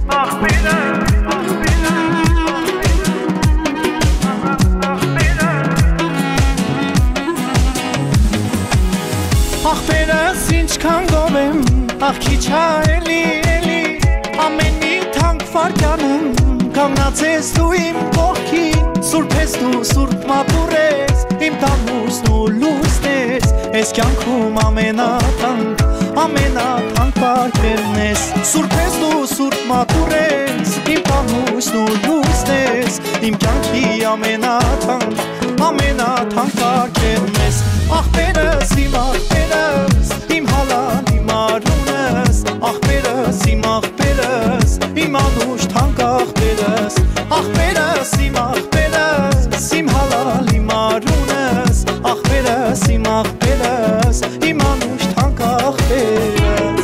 Ախպերս ինչքան գովեմ, ախ քիչ էլի ամենի թանկ վարկյանում կանգնացես դու իմ կողքին, սուրբ ես դու, սուրբ մատուր ես, իմ տանուսն ու լույսն ես, ես կյանքում ամենաթանկ վարկերն ես, սուրբ ես դու, սուրբ մատուր ես, իմ տանուսն ու լույսն ես, իմ կյանքի ամենաթանկ վարկերն ես, ախպերս իմ ախպերս, իմ հալալ իմ արունս, ախպերս իմ ախպերս, իմ անուշ թանկ ախպերս, ախպերս իմ ախպերս, իմ հալալ իմ արունս, ախպերս իմ ախպերս, իմ անուշ թանկ ախպերս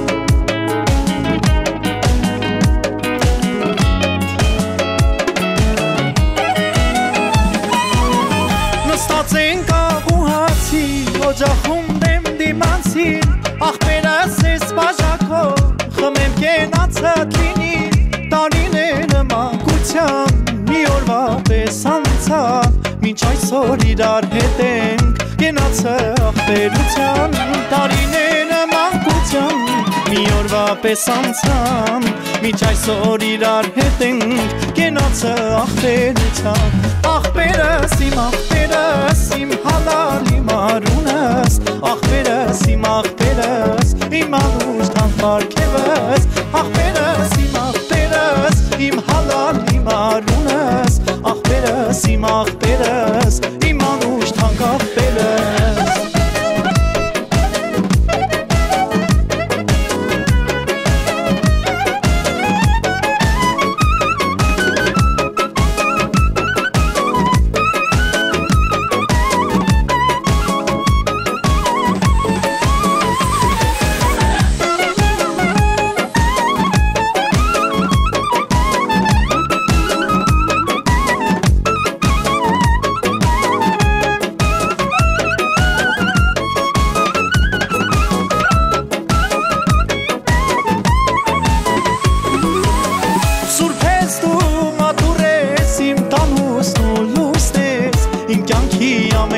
Նստած ենք աղուհացի, օջախում դեմ դիմանցին, ախպերս ես բաժակով, խմեմ կենացդ լինի, տարիները մանկության, մի օրվա պես անցան, մինչ այսօր իրար հետ ենք, կենացը ախպերության, տարիները մանկության, մի օրվա պես անցան, մինչ այսօր իրար հետ ենք, կենացը ախպերության, ախպերս իմ ախպերս, իմ հալալ իմ արունս, ախպերս իմ ախպերս, իմ անուշ թանկ վարկևս, ախպերս իմ ախպերս, իմ հալալ իմ արունս, ախպերս իմ ախպերս, իմ անուշ թանկ ախպերս Իմ կյանքի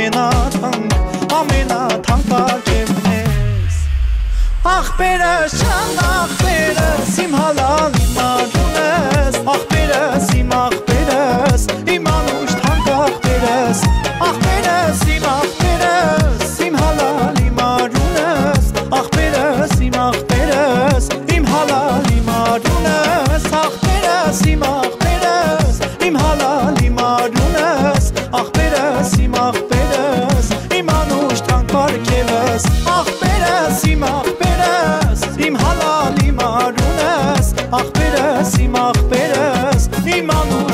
ամենաթանկ վարկերն ես Ախպերս չանդ ախպերս, իմ հալալ իմ արունս, ախպերս իմ ախպերս, իմ անուշ թանկ ախպերս, ախպերս իմ ախպերս, իմ հալալ իմ արունս, ախպերս իմ ախպերս, իմ հալալ իմ արունս, ախպերս իմ ախպերս, իմ հալալ իմ արունս, ախպերս իմ ախպերս, իմ անուշ թանկ վարկևս, ախպերս իմ ախպերս, իմ հալալ իմ արունս, ախպերս իմ ախպերս, իմ անուշ